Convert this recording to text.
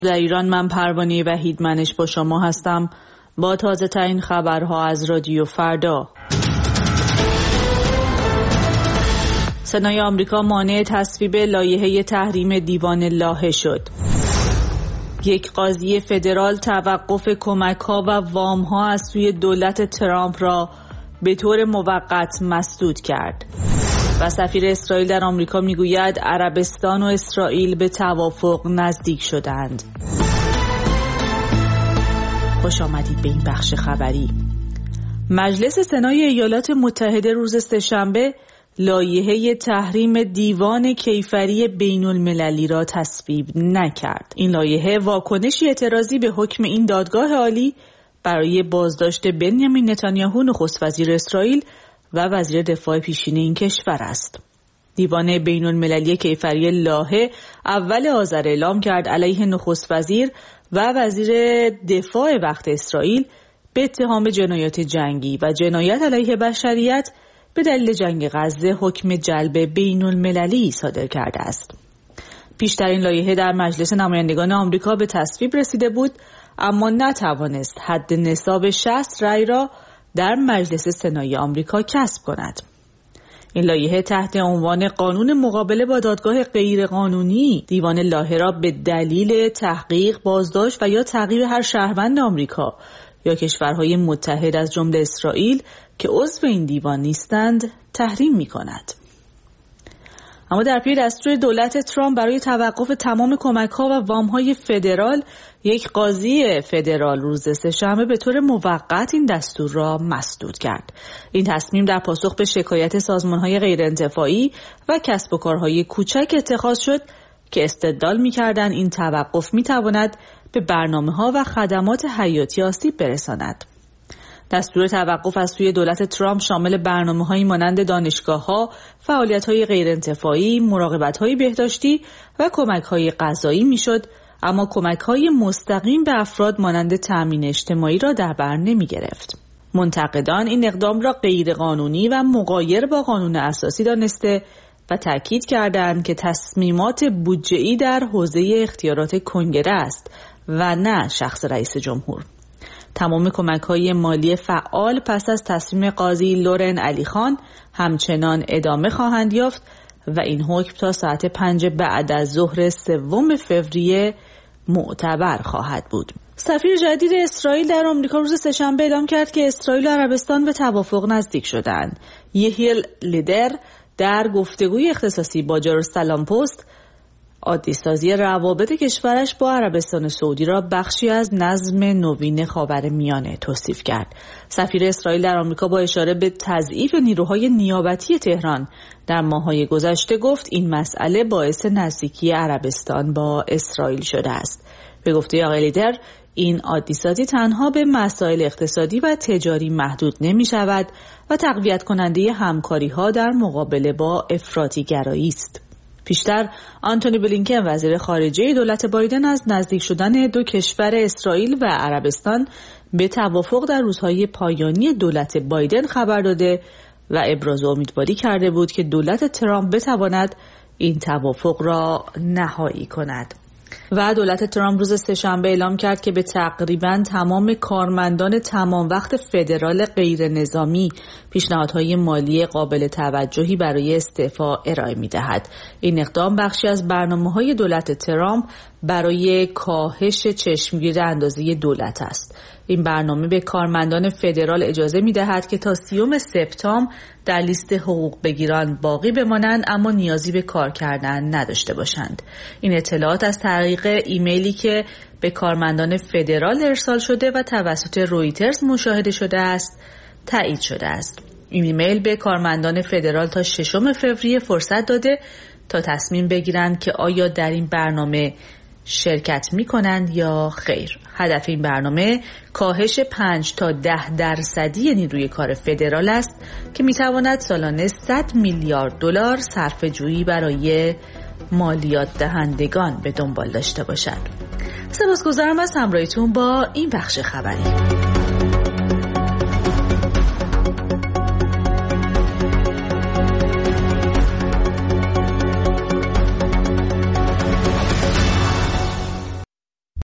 در ایران من پروانه وحیدمنش با شما هستم با تازه ترین خبرها از رادیو فردا. سنای آمریکا مانع تصویب لایحه تحریم دیوان لاهه شد. یک قاضی فدرال توقف کمک‌ها و وام‌ها از سوی دولت ترامپ را به طور موقت مسدود کرد. و سفیر اسرائیل در آمریکا میگوید عربستان و اسرائیل به توافق نزدیک شدند. خوش آمدید به این بخش خبری. مجلس سنای ایالات متحده روز سه‌شنبه لایحه تحریم دیوان کیفری بین المللی را تصویب نکرد. این لایحه واکنشی اعتراضی به حکم این دادگاه عالی برای بازداشت بنیامین نتانیاهو نخست وزیر اسرائیل و وزیر دفاع پیشین این کشور است. دیوان بین المللی کیفری لاهه اول آذر اعلام کرد علیه نخست وزیر و وزیر دفاع وقت اسرائیل به اتهام جنایات جنگی و جنایت علیه بشریت به دلیل جنگ غزه حکم جلب بین المللی صادر کرده است. پیشتر این لایحه در مجلس نمایندگان آمریکا به تصویب رسیده بود، اما نتوانست حد نصاب 60 رأی را در مجلس سنای آمریکا کسب کند. این لایحه تحت عنوان قانون مقابله با دادگاه غیرقانونی دیوان لاهه را به دلیل تحقیق، بازداشت و یا تعقیب هر شهروند آمریکا یا کشورهای متحد از جمله اسرائیل که عضو این دیوان نیستند تحریم می کند. اما در پی دستور دولت ترامپ برای توقف تمام کمک‌ها و وام‌های فدرال، یک قاضی فدرال روز سه‌شنبه به طور موقت این دستور را مسدود کرد. این تصمیم در پاسخ به شکایت سازمان‌های غیرانتفاعی و کسب و کارهای کوچک اتخاذ شد که استدلال می‌کردند این توقف می‌تواند به برنامه‌ها و خدمات حیاتی آسیب برساند. دستور توقف از سوی دولت ترامپ شامل برنامه‌هایی مانند دانشگاه‌ها، فعالیت‌های غیرانتفاعی، مراقبت‌های بهداشتی و کمک‌های غذایی می‌شد، اما کمک‌های مستقیم به افراد مانند تأمین اجتماعی را در بر نمی‌گرفت. منتقدان این اقدام را غیرقانونی و مغایر با قانون اساسی دانسته و تأکید کردند که تصمیمات بودجه‌ای در حوزه اختیارات کنگره است و نه شخص رئیس جمهور. تمام کمک‌های مالی فعال پس از تصمیم قاضی لورن علیخان همچنان ادامه خواهند یافت و این حکم تا ساعت 5 بعد از ظهر 3 فوریه معتبر خواهد بود. سفیر جدید اسرائیل در آمریکا روز سه‌شنبه اعلام کرد که اسرائیل و عربستان به توافق نزدیک شدند. یحیی لیدر در گفتگوی اختصاصی با جروسالم پست عادی سازی روابط کشورش با عربستان سعودی را بخشی از نظم نوین خاورمیانه توصیف کرد. سفیر اسرائیل در آمریکا با اشاره به تضعیف نیروهای نیابتی تهران در ماه‌های گذشته گفت این مسئله باعث نزدیکی عربستان با اسرائیل شده است. به گفته آقای لیدر، این عادی سازی تنها به مسائل اقتصادی و تجاری محدود نمی شود و تقویت کننده همکاری ها در مقابله با افراطی گرایی است. پیشتر آنتونی بلینکن وزیر خارجه دولت بایدن از نزدیک شدن دو کشور اسرائیل و عربستان به توافق در روزهای پایانی دولت بایدن خبر داده و ابراز امیدواری کرده بود که دولت ترامپ بتواند این توافق را نهایی کند. و دولت ترامپ روز سه‌شنبه اعلام کرد که به تقریباً تمام کارمندان تمام وقت فدرال غیر نظامی پیشنهادهای مالی قابل توجهی برای استعفا ارائه می‌دهد. این اقدام بخشی از برنامه‌های دولت ترامپ برای کاهش چشمگیر اندازه دولت است. این برنامه به کارمندان فدرال اجازه می‌دهد که تا 30 سپتامبر در لیست حقوق بگیران باقی بمانند اما نیازی به کار کردن نداشته باشند. این اطلاعات از طریق ایمیلی که به کارمندان فدرال ارسال شده و توسط رویترز مشاهده شده است تایید شده است. این ایمیل به کارمندان فدرال تا 6 فوریه فرصت داده تا تصمیم بگیرند که آیا در این برنامه شرکت می کنند یا خیر. هدف این برنامه کاهش 5 تا 10% نیروی کار فدرال است که می تواند سالانه 100 میلیارد دلار صرفه جویی برای مالیات دهندگان به دنبال داشته باشد. سپاسگزارم از همراهیتون با این بخش خبری.